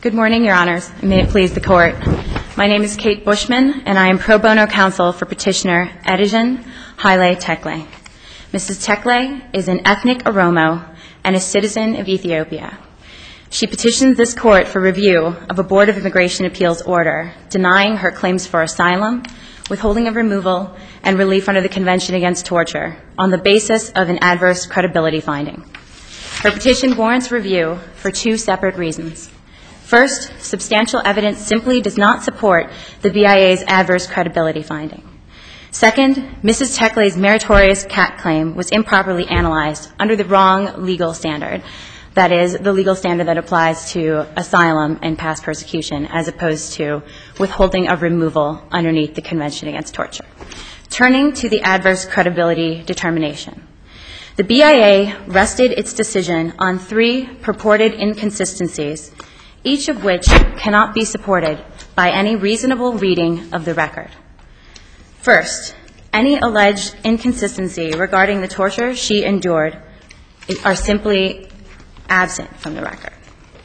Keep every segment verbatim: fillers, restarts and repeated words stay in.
Good morning, Your Honors. May it please the Court. My name is Kate Bushman, and I am pro bono counsel for Petitioner Edijen Haile Tekle. Missus Tekle is an ethnic Oromo and a citizen of Ethiopia. She petitions this Court for review of a Board of Immigration Appeals order denying her claims for asylum, withholding of removal, and relief under the Convention Against Torture on the basis of an adverse credibility finding. Her petition warrants review for two separate reasons. First, substantial evidence simply does not support the B I A's adverse credibility finding. Second, Missus Tekle's meritorious cat claim was improperly analyzed under the wrong legal standard, that is, the legal standard that applies to asylum and past persecution as opposed to withholding of removal underneath the Convention Against Torture. Turning to the adverse credibility determination, the B I A rested its decision on three purported inconsistencies, each of which cannot be supported by any reasonable reading of the record. First, any alleged inconsistency regarding the torture she endured are simply absent from the record.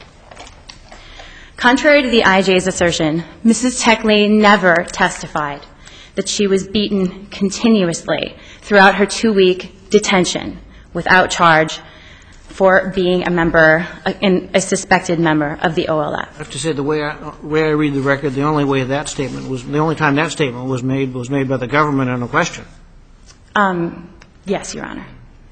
Contrary to the I J's assertion, Missus Tekle never testified that she was beaten continuously throughout her two-week detention without charge for being a member, a, a suspected member of the O L F. I have to say, the way I, way I read the record, the only way that statement was, the only time that statement was made was made by the government on a question. Um, yes, Your Honor.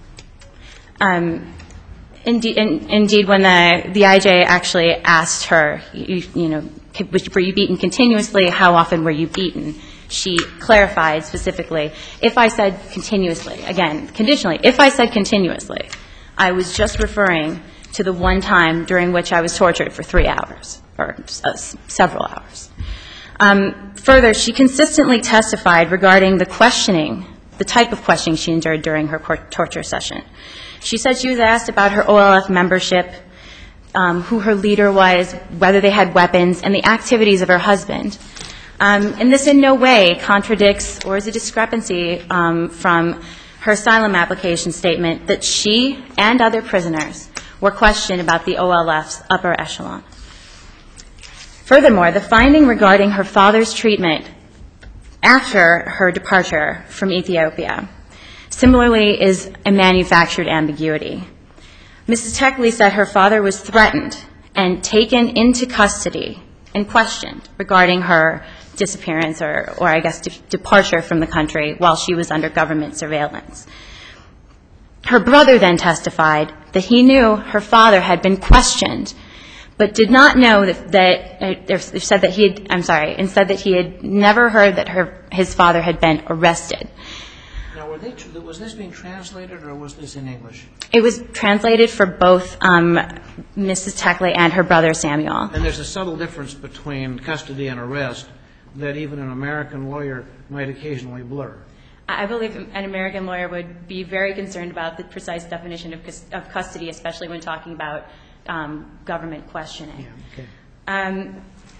Um, indeed, in, indeed, when the, the I J actually asked her, you, you know, were you beaten continuously? How often were you beaten? She clarified specifically, if I said continuously, again, conditionally, if I said continuously, I was just referring to the one time during which I was tortured for three hours, or uh, several hours. Um, further, she consistently testified regarding the questioning, the type of questioning she endured during her torture session. She said she was asked about her O L F membership, um, who her leader was, whether they had weapons, and the activities of her husband. Um, and this in no way contradicts or is a discrepancy um, from her asylum application statement that she and other prisoners were questioned about the O L F's upper echelon. Furthermore, the finding regarding her father's treatment after her departure from Ethiopia similarly is a manufactured ambiguity. Missus Tekle said her father was threatened and taken into custody and questioned regarding her disappearance or, or I guess, de- departure from the country while she was under government surveillance. Her brother then testified that he knew her father had been questioned, but did not know that, that uh, said that he had, I'm sorry, and said that he had never heard that her, his father had been arrested. Now, were they, was this being translated or was this in English? It was translated for both um, Missus Tekle and her brother Samuel. And there's a subtle difference between custody and arrest that even an American lawyer might occasionally blur. I believe an American lawyer would be very concerned about the precise definition of, of custody, especially when talking about um, government questioning. Yeah, okay. Um,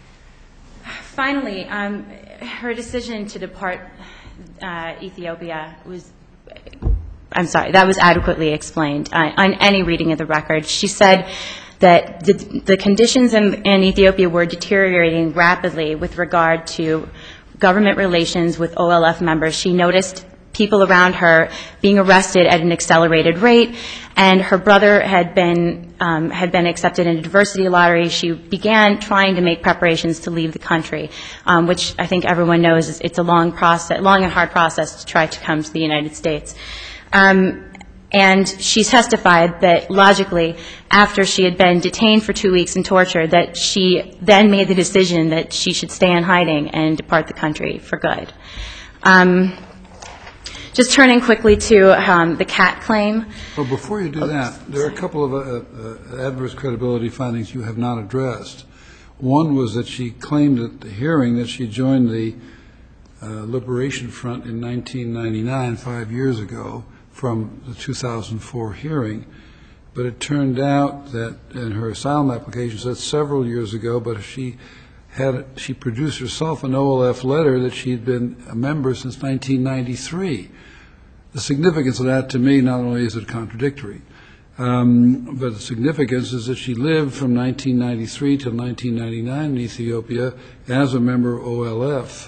finally, um, her decision to depart uh, Ethiopia was, I'm sorry, that was adequately explained uh, on any reading of the record. She said that the, the conditions in, in Ethiopia were deteriorating rapidly with regard to government relations with O L F members. She noticed people around her being arrested at an accelerated rate, and her brother had been um, had been accepted in a diversity lottery. She began trying to make preparations to leave the country, um, which I think everyone knows is it's a long process, long and hard process to try to come to the United States. Um, And she testified that logically, after she had been detained for two weeks and tortured, that she then made the decision that she should stay in hiding and depart the country for good. Um, just turning quickly to um, the cat claim. Well, before you do that, there are a couple of uh, uh, adverse credibility findings you have not addressed. One was that she claimed at the hearing that she joined the uh, Liberation Front in nineteen ninety-nine, five years ago, from the two thousand four hearing, but it turned out that in her asylum application said several years ago, but she had she produced herself an O L F letter that she had been a member since nineteen ninety-three. The significance of that to me, not only is it contradictory, Um, but the significance is that she lived from nineteen ninety-three till nineteen ninety-nine in Ethiopia as a member of O L F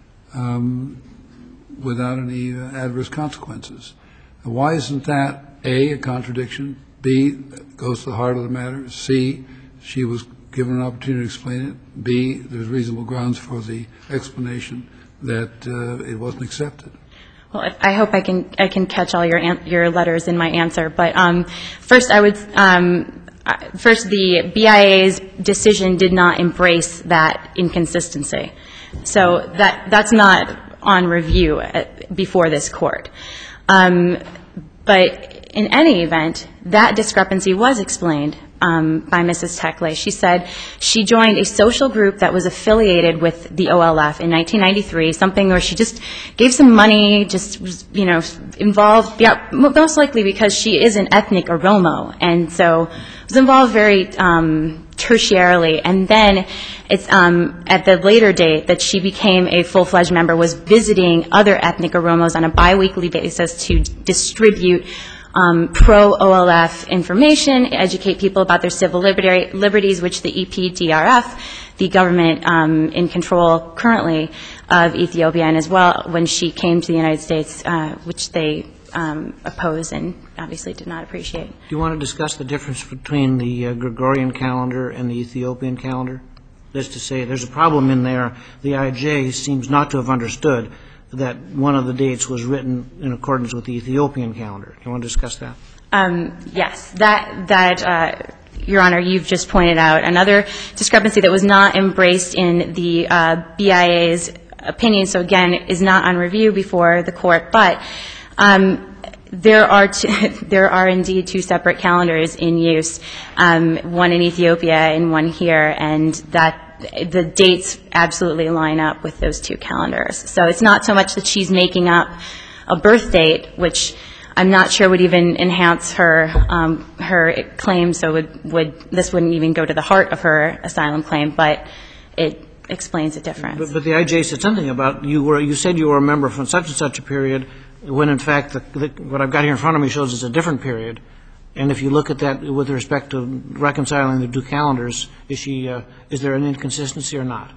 um, without any uh, adverse consequences. Now, why isn't that, A, a contradiction, B, goes to the heart of the matter, C, she was given an opportunity to explain it, B, there's reasonable grounds for the explanation that uh, it wasn't accepted? Well, I hope I can I can catch all your an- your letters in my answer. But um, first, I would um, first the B I A's decision did not embrace that inconsistency, so that that's not on review at, before this court. Um, but in any event, that discrepancy was explained um, by Missus Tekle. She said she joined a social group that was affiliated with the O L F in nineteen ninety-three, something where she just gave some money, just was, you know, involved, yeah, most likely because she is an ethnic Oromo, and so was involved very um, tertiarily. And then it's um, at the later date that she became a full-fledged member, was visiting other ethnic Oromos on a biweekly basis to distribute Um, pro-O L F information, educate people about their civil liberty, liberties, which the E P D R F, the government um, in control currently of Ethiopia, and as well when she came to the United States, uh, which they um, opposed and obviously did not appreciate. Do you want to discuss the difference between the uh, Gregorian calendar and the Ethiopian calendar? That is to say, there's a problem in there. The I J seems not to have understood that one of the dates was written in accordance with the Ethiopian calendar. Do you want to discuss that? Um, yes, that, that uh, Your Honor, you've just pointed out another discrepancy that was not embraced in the uh, B I A's opinion, so again, is not on review before the court. But um, there are two, there are indeed two separate calendars in use, um, one in Ethiopia and one here, and that the dates absolutely line up with those two calendars. So it's not so much that she's making up a birth date, which I'm not sure would even enhance her um, her claim, so would, would this wouldn't even go to the heart of her asylum claim, but it explains the difference. But, but the I J said something about you were you said you were a member from such and such a period, when in fact the, the, what I've got here in front of me shows it's a different period. And if you look at that with respect to reconciling the two calendars, is she uh, is there an inconsistency or not?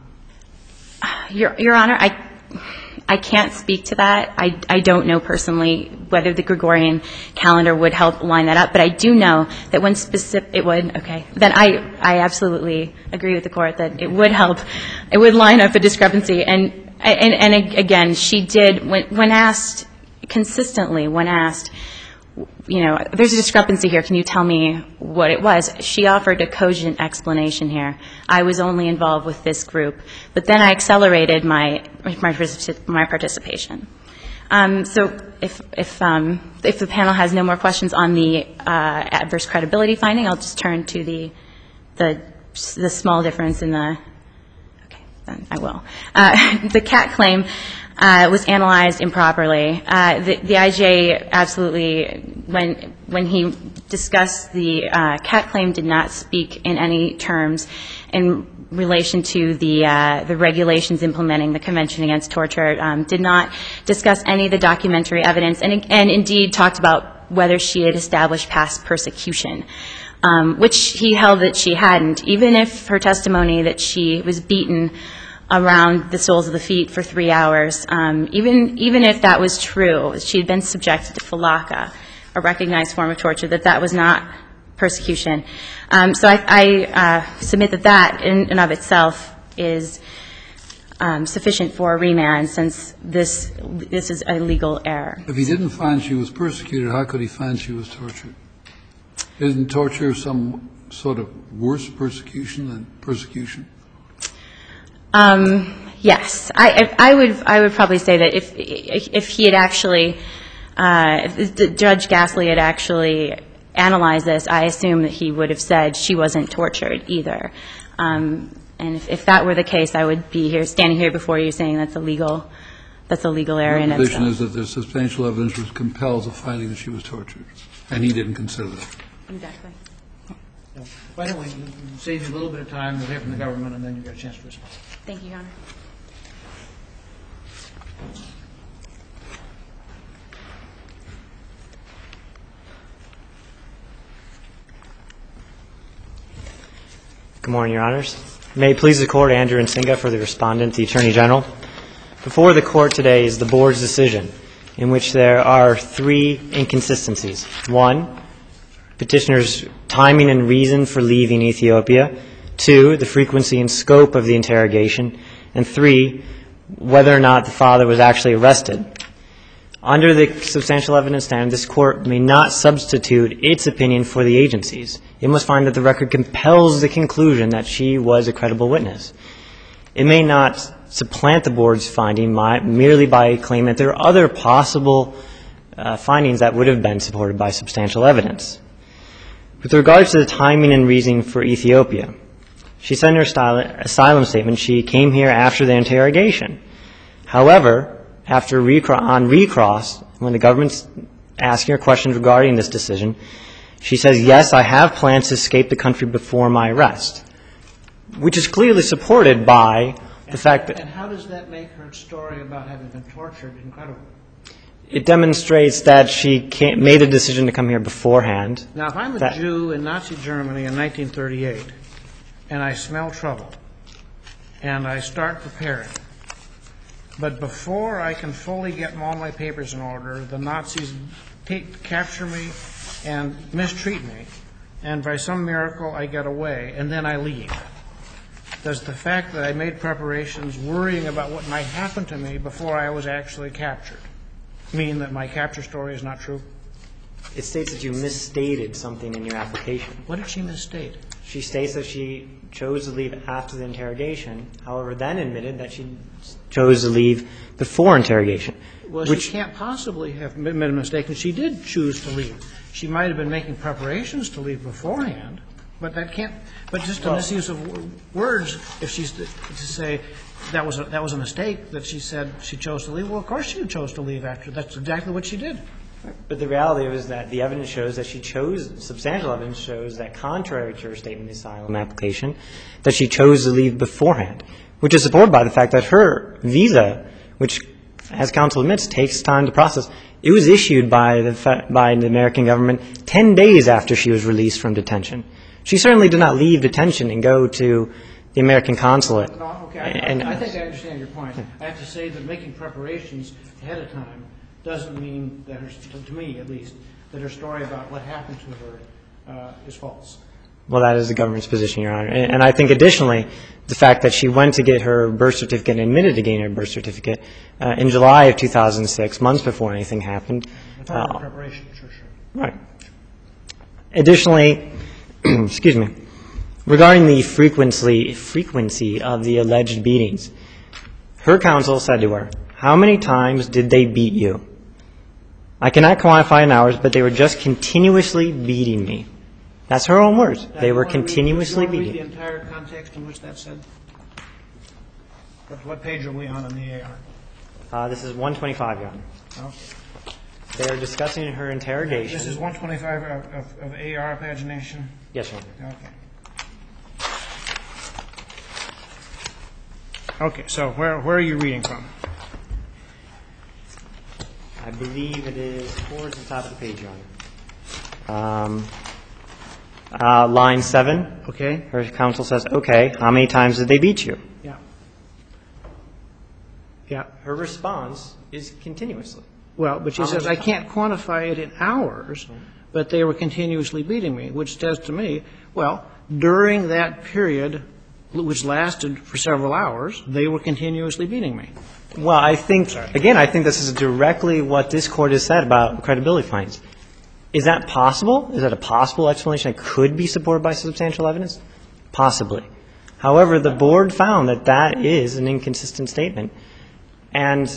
Your, Your Honor, I I can't speak to that. I, I don't know personally whether the Gregorian calendar would help line that up, but I do know that when specific, it would, okay, then I, I absolutely agree with the court that it would help, it would line up the discrepancy. And, and, and again, she did, when, when asked consistently, when asked, you know, there's a discrepancy here, can you tell me what it was? She offered a cogent explanation here. I was only involved with this group, but then I accelerated my my, my participation. Um, so if if um, if the panel has no more questions on the uh, adverse credibility finding, I'll just turn to the the the small difference in the. Okay, then I will. Uh, the cat claim. Uh, was analyzed improperly. Uh, the, the I J absolutely, when when he discussed the uh, cat claim, did not speak in any terms in relation to the uh, the regulations implementing the Convention Against Torture. Um, did not discuss any of the documentary evidence, and and indeed talked about whether she had established past persecution, um, which he held that she hadn't. Even if her testimony that she was beaten around the soles of the feet for three hours. Um, even even if that was true, she had been subjected to falaka, a recognized form of torture, that that was not persecution. Um, so I, I uh, submit that that in and of itself is um, sufficient for a remand, since this this is a legal error. If he didn't find she was persecuted, how could he find she was tortured? Isn't torture some sort of worse persecution than persecution? Um, yes, I, I would. I would probably say that if if he had actually, uh, if Judge Gasly had actually analyzed this, I assume that he would have said she wasn't tortured either. Um, and if, if that were the case, I would be here, standing here before you, saying that's a legal, that's a legal error in itself. The position is that there's substantial evidence which compels a finding that she was tortured, and he didn't consider that. Exactly. Why don't we save you a little bit of time, we'll hear from the government, and then you get a chance to respond. Thank you, Your Honor. Good morning, Your Honors. May it please the Court, Andrew Nsinga for the Respondent, the Attorney General. Before the Court today is the Board's decision, in which there are three inconsistencies. One, petitioner's timing and reason for leaving Ethiopia. Two, the frequency and scope of the interrogation. And three, whether or not the father was actually arrested. Under the substantial evidence standard, this Court may not substitute its opinion for the agency's. It must find that the record compels the conclusion that she was a credible witness. It may not supplant the Board's finding by, merely by claiming that there are other possible uh, findings that would have been supported by substantial evidence. With regards to the timing and reasoning for Ethiopia, she said in her style, asylum statement she came here after the interrogation. However, after recro- on recross, when the government's asking her questions regarding this decision, she says, yes, I have plans to escape the country before my arrest, which is clearly supported by the and, fact that... And how does that make her story about having been tortured incredible? It demonstrates that she came, made a decision to come here beforehand. Now, if I'm a that, Jew in Nazi Germany in nineteen thirty-eight, and I smell trouble, and I start preparing, but before I can fully get all my papers in order, the Nazis take, capture me and mistreat me, and by some miracle I get away, and then I leave. Does the fact that I made preparations worrying about what might happen to me before I was actually captured mean that my capture story is not true? it states that you misstated something in your application. What did she misstate? She states that she chose to leave after the interrogation, however, then admitted that she chose to leave before interrogation. Well, which she can't possibly have made a mistake, and she did choose to leave. She might have been making preparations to leave beforehand, but that can't. But just a well, misuse of words, if she's to, to say that was a, that was a mistake, that she said she chose to leave. Well, of course she chose to leave after. That's exactly what she did. But the reality is that the evidence shows that she chose, substantial evidence shows that contrary to her statement in the asylum application, that she chose to leave beforehand, which is supported by the fact that her visa, which, as counsel admits, takes time to process, it was issued by the, by the American government ten days after she was released from detention. She certainly did not leave detention and go to the American consulate. No, okay, I, and, I, I think I understand your point. I have to say that making preparations ahead of time doesn't mean that her, to me at least, that her story about what happened to her uh, is false. Well, that is the government's position, Your Honor. And, and I think additionally, the fact that she went to get her birth certificate and admitted to getting her birth certificate uh, in July of two thousand six, months before anything happened. Part of Uh, preparation, sure, sure. right. Additionally, excuse me, regarding the frequency, frequency of the alleged beatings, her counsel said to her, "How many times did they beat you? I cannot quantify in hours, but they were just continuously beating me." That's her own words. Now, They you were wanna read- continuously you wanna read beating. the entire context in which that said? What, what page are we on in the A R? Uh, this is one twenty-five, Your Honor. Okay. They are discussing her interrogation. This is one twenty-five of, of, of A R pagination? Yes, Your Honor. Okay. Okay, so where, where are you reading from? I believe it is towards the top of the page, Your Honor. Um, uh, line seven. Okay. Her counsel says, "Okay, how many times did they beat you?" Yeah. Yeah. Her response is continuously. Well, but she How says, many I can't quantify it in hours, but they were continuously beating me, which says to me, well, during that period, which lasted for several hours, they were continuously beating me. Well, I think, again, I think this is directly what this Court has said about credibility findings. Is that possible? Is that a possible explanation that could be supported by substantial evidence? Possibly. However, the Board found that that is an inconsistent statement, and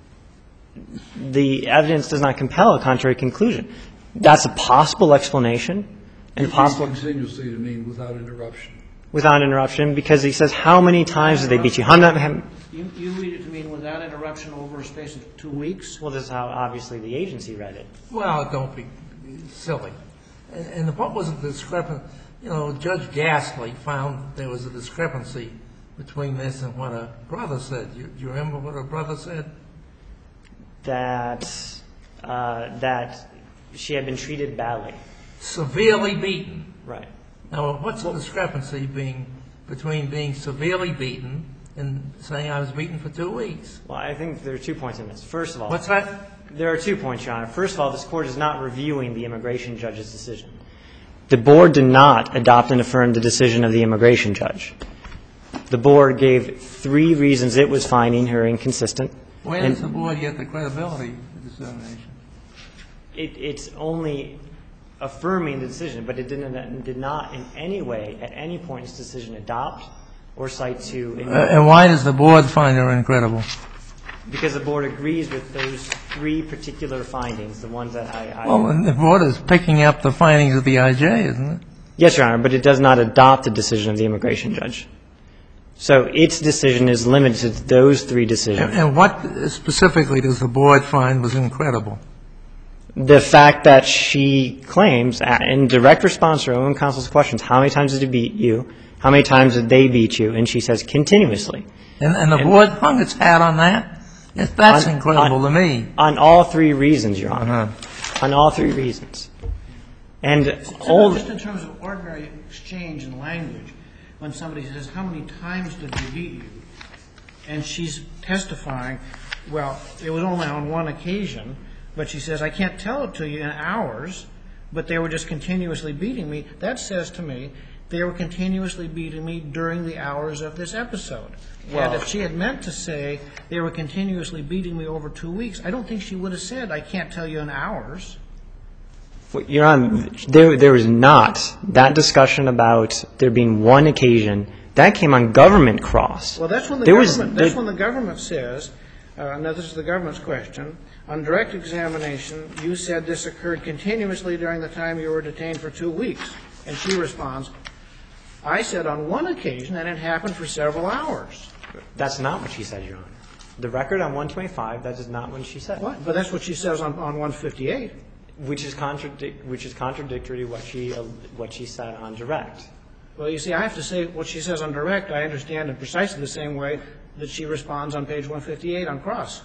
the evidence does not compel a contrary conclusion. That's a possible explanation, and possible Continuously to mean without interruption. without interruption, because he says, how many times did they beat you? How many? You, you read it to mean without interruption over a space of two weeks? Well, this is how obviously the agency read it. Well, don't be silly. And, and the what was the discrepancy? You know, Judge Gasly found there was a discrepancy between this and what her brother said. You, do you remember what her brother said? That uh, that she had been treated badly. Severely beaten. Right. Now, what's the discrepancy being between being severely beaten and saying I was beaten for two weeks. Well, I think there are two points in this. First of all, What's that? there are two points, Your Honor. First of all, this Court is not reviewing the immigration judge's decision. The Board did not adopt and affirm the decision of the immigration judge. The Board gave three reasons it was finding her inconsistent. Where does the Board get the credibility determination? It, it's only affirming the decision, but it didn't, did not in any way, at any point in its decision, adopt or cite to. Uh, and why does the Board find her incredible? Because the Board agrees with those three particular findings, the ones that I... I Well, and the Board is picking up the findings of the I J, isn't it? Yes, Your Honor, but it does not adopt the decision of the immigration judge. So its decision is limited to those three decisions. And, and what specifically does the Board find was incredible? The fact that she claims, in direct response to her own counsel's questions, how many times did he beat you? How many times did they beat you? And she says continuously. And, and the And- Board hung its hat on that? Yes, that's On- incredible on- to me. On all three reasons, Your Honor. Uh-huh. On all three reasons. And So all... just in terms of ordinary exchange in language, when somebody says, how many times did they beat you? And she's testifying, well, it was only on one occasion, but she says, I can't tell it to you in hours, but they were just continuously beating me. That says to me, they were continuously beating me during the hours of this episode. And if she had meant to say they were continuously beating me over two weeks, I don't think she would have said, I can't tell you in hours. Your Honor, there, there was not that discussion about there being one occasion. That came on government cross. Well, that's when the There was- government, that's there- when the government says, uh, now this is the government's question, on direct examination, you said this occurred continuously during the time you were detained for two weeks. And she responds, I said on one occasion, and it happened for several hours. That's not what she said, Your Honor. The record on one twenty-five, that is not what she said. What? But that's what she says on, on one fifty-eight. Which is contradic- which is contradictory to what she uh, what she said on direct. Well, you see, I have to say what she says on direct, I understand in precisely the same way that she responds on page one fifty-eight on cross.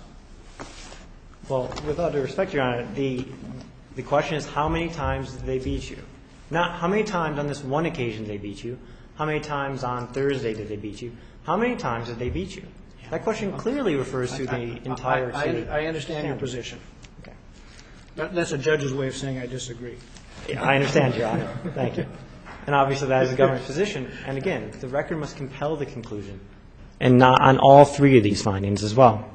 Well, with all due respect, Your Honor, the the question is how many times did they beat you? Not how many times on this one occasion did they beat you. How many times on Thursday did they beat you? How many times did they beat you? That question clearly refers to the entire I, city. I, I understand your standard. position. Okay. That, that's a judge's way of saying I disagree. Yeah, I understand, Your Honor. Thank you. And obviously that is the government's position. And again, the record must compel the conclusion, and not on all three of these findings as well.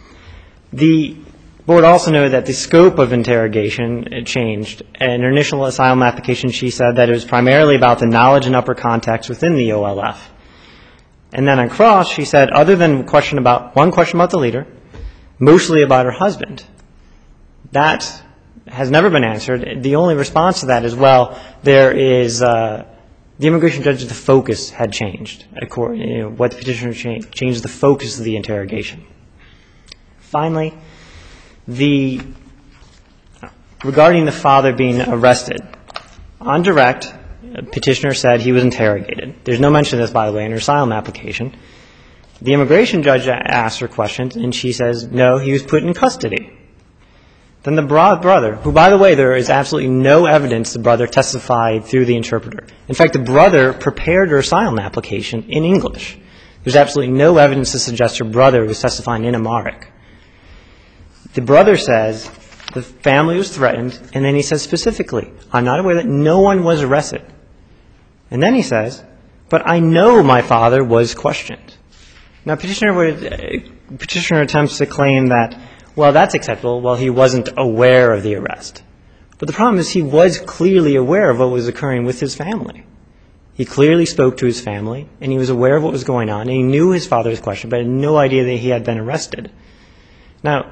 The Board also noted that the scope of interrogation changed. In her initial asylum application, she said that it was primarily about the knowledge and upper context within the O L F. And then on cross, she said, other than question about one question about the leader, mostly about her husband. That has never been answered. The only response to that is, well, there is uh, the immigration judge's the focus had changed. According, you know, what the petitioner changed, changed the focus of the interrogation. Finally, the regarding the father being arrested on direct, petitioner said he was interrogated. There's no mention of this, by the way, in her asylum application. The immigration judge asked her questions, and she says, no, he was put in custody. Then the brother, who, by the way, there is absolutely no evidence the brother testified through the interpreter. In fact, the brother prepared her asylum application in English. There's absolutely no evidence to suggest her brother was testifying in Amharic. The brother says the family was threatened, and then he says specifically, I'm not aware that no one was arrested. And then he says, but I know my father was questioned. Now, petitioner, would, uh, petitioner attempts to claim that, well, that's acceptable, well, he wasn't aware of the arrest. But the problem is he was clearly aware of what was occurring with his family. He clearly spoke to his family, and he was aware of what was going on, and he knew his father was questioned, but had no idea that he had been arrested. Now,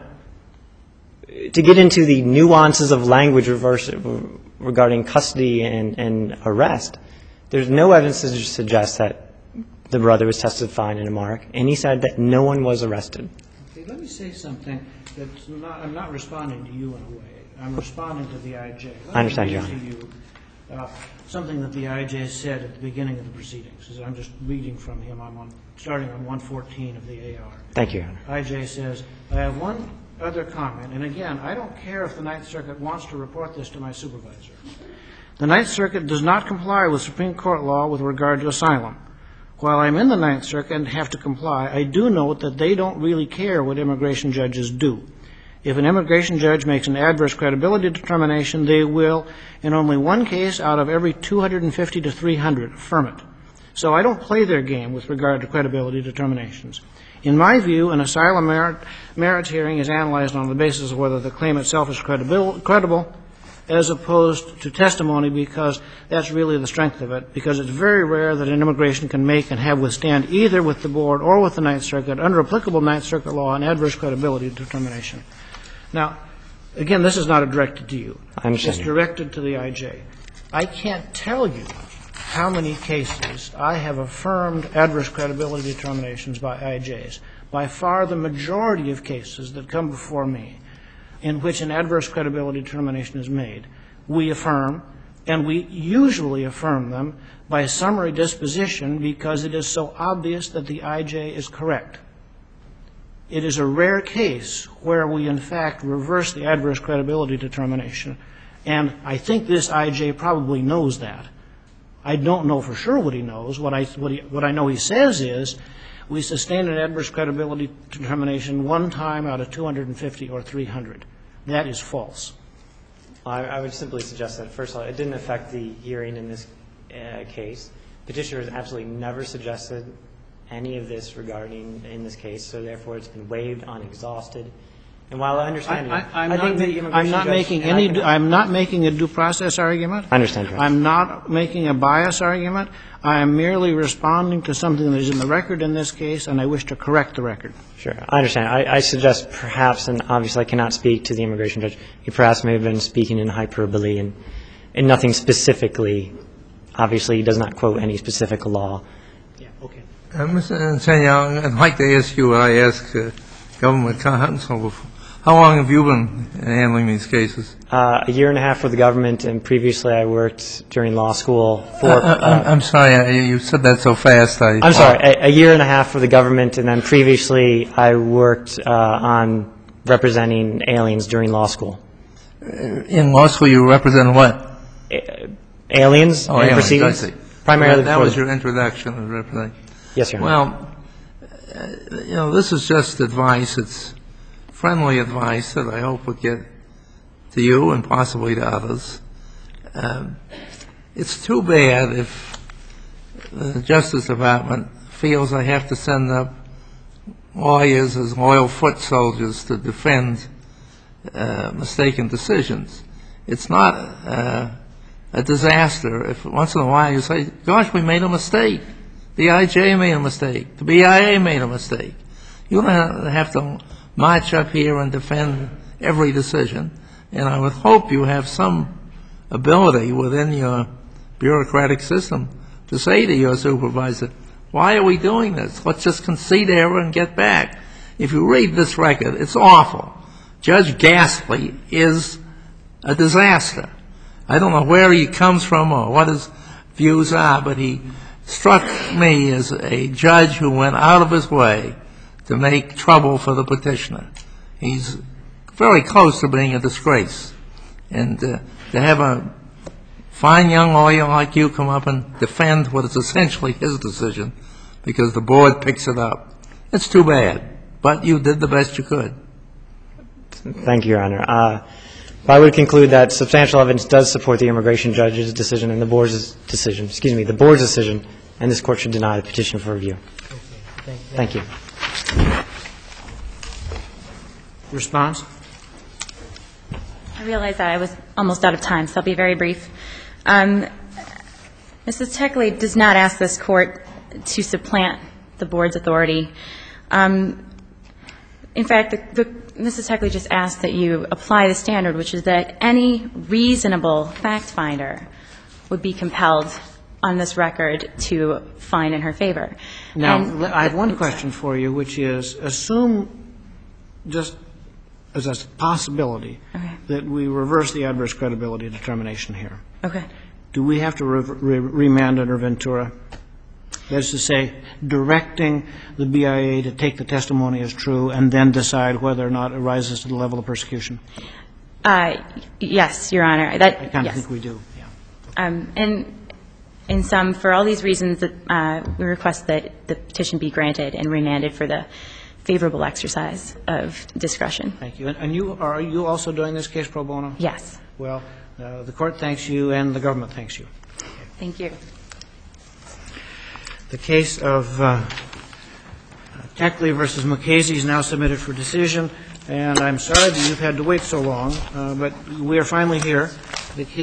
to get into the nuances of language reverse, regarding custody and, and arrest, there's no evidence to suggest that the brother was testifying in Amharic, and he said that no one was arrested. Okay, let me say something that's not, I'm not responding to you in a way. I'm responding to the I J. Let I understand, me John. read to you uh, something that the I J said at the beginning of the proceedings. I'm just reading from him. I'm on, starting on one fourteen of the A R. Thank you, Your Honor. I J says, I have one other comment, and again, I don't care if the Ninth Circuit wants to report this to my supervisor. The Ninth Circuit does not comply with Supreme Court law with regard to asylum. while I'm in the Ninth Circuit and have to comply, I do note that they don't really care what immigration judges do. If an immigration judge makes an adverse credibility determination, they will, in only one case out of every two hundred fifty to three hundred, affirm it. So I don't play their game with regard to credibility determinations. In my view, an asylum merit, merits hearing is analyzed on the basis of whether the claim itself is credible, credible as opposed to testimony, because that's really the strength of it, because it's very rare that an immigration can make and have withstand either with the board or with the Ninth Circuit under applicable Ninth Circuit law an adverse credibility determination. Now, again, this is not directed to you. I understand. It's directed to the I J. I can't tell you how many cases I have affirmed adverse credibility determinations by I Js. By far the majority of cases that come before me in which an adverse credibility determination is made, we affirm, and we usually affirm them by summary disposition because it is so obvious that the I J is correct. It is a rare case where we, in fact, reverse the adverse credibility determination, and I think this I J probably knows that. I don't know for sure what he knows. What I, what, he, what I know he says is we sustain an adverse credibility determination one time out of two hundred fifty or three hundred. That is false. I, I would simply suggest that, first of all, it didn't affect the hearing in this uh, case. Petitioner has absolutely never suggested any of this regarding in this case, so therefore it's been waived, unexhausted. And while I understand I, you, I, I'm I not, think the ma- immigration I'm not judge, making and I any. can- Du- I'm not making a due process argument. I understand, Your Honor. I'm not making a bias argument. I am merely responding to something that is in the record in this case, and I wish to correct the record. Sure, I understand. I, I suggest perhaps, and obviously I cannot speak to the immigration judge, he perhaps may have been speaking in hyperbole and, and nothing specifically. Obviously, he does not quote any specific law. Yeah. Okay. Uh, Mister Nsenya, I'd like to ask you what I ask uh, government counsel before. How long have you been handling these cases? Uh, a year and a half for the government, and previously I worked during law school for... Uh, uh, I'm, I'm sorry, I, you said that so fast. I I'm sorry, a, a year and a half for the government, and then previously I worked uh, on representing aliens during law school. In law school, you represent what? A- aliens Oh, and aliens, I proceedings? see. Primarily That, that before was the- your introduction of representing. Yes, Your Honor. Well, uh, you know, this is just advice. It's friendly advice that I hope would get to you and possibly to others. Um, it's too bad if the Justice Department feels they have to send up lawyers as loyal foot soldiers to defend uh, mistaken decisions. It's not uh, a disaster if once in a while you say, gosh, we made a mistake. The I J made a mistake. The B I A made a mistake. You don't have to march up here and defend every decision. And I would hope you have some ability within your bureaucratic system to say to your supervisor, why are we doing this? Let's just concede error and get back. If you read this record, it's awful. Judge Gasly is a disaster. I don't know where he comes from or what his views are, but he struck me as a judge who went out of his way to make trouble for the petitioner. He's very close to being a disgrace. And uh, to have a fine young lawyer like you come up and defend what is essentially his decision because the board picks it up, it's too bad. But you did the best you could. Thank you, Your Honor. Uh, I would conclude that substantial evidence does support the immigration judge's decision and the board's decision, excuse me, the board's decision, and this court should deny the petition for review. Okay. Thank you. Response? I realize that I was almost out of time, so I'll be very brief. Um, Missus Techley does not ask this court to supplant the board's authority. Um, in fact, the, the, Missus Techley just asked that you apply the standard, which is that any reasonable fact finder would be compelled on this record to find in her favor. Now, And- I have one question for you, which is, assume just as a possibility Okay. that we reverse the adverse credibility determination here. Okay. Do we have to re- re- remand under Ventura? That is to say, directing the B I A to take the testimony as true and then decide whether or not it rises to the level of persecution? Uh, yes, Your Honor. That, I kind of yes. think we do, yeah. Um, and In sum, for all these reasons, uh, we request that the petition be granted and remanded for the favorable exercise of discretion. Thank you. And- And you, are you also doing this case pro bono? Yes. Well, uh, the court thanks you and the government thanks you. Thank you. The case of uh, Techley versus Mukasey is now submitted for decision, and I'm sorry that you've had to wait so long, uh, but we are finally here. The